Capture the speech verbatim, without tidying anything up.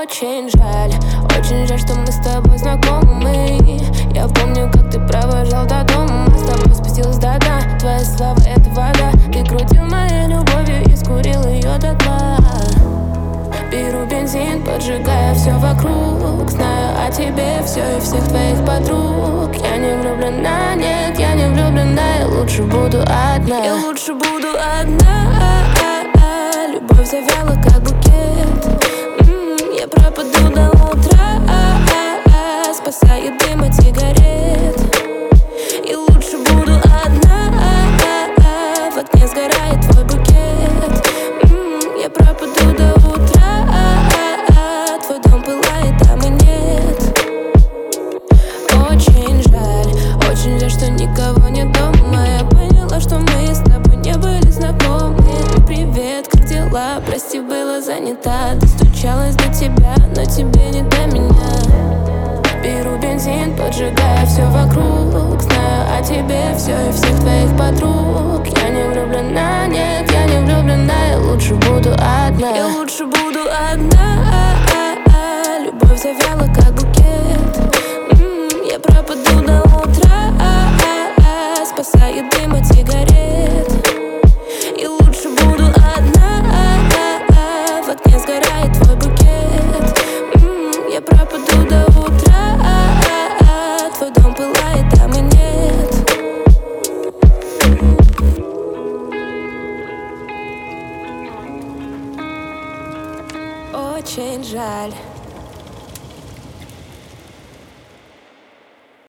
Очень жаль, очень жаль, что мы с тобой знакомы. Я помню, как ты провожал до дома. Мы с тобой спустилась до дна. Твои слова — это вода. Ты крутил моей любовью и скурил ее до дна. Беру бензин, поджигая все вокруг. Знаю о тебе все и всех твоих подруг. Я не влюблена, нет, я не влюблена. Я лучше буду одна. Я лучше буду одна. Любовь завяла, как букет. Я пропаду до утра, спасает дым от сигарет. И лучше буду одна, в огне сгорает твой букет. Я пропаду до утра, твой дом пылает, а мы нет. Очень жаль, очень жаль, что никого нет дома. Я поняла, что мы с тобой не были знакомы. Привет, как дела? Прости, была занята. Достучалась до тебя, но тебе не до меня. Беру бензин, поджигая все вокруг. Знаю о тебе все и всех твоих подруг. Я не влюблена, нет, я не влюблена. Я лучше буду одна. Я лучше буду одна. Любовь завяла, как букет.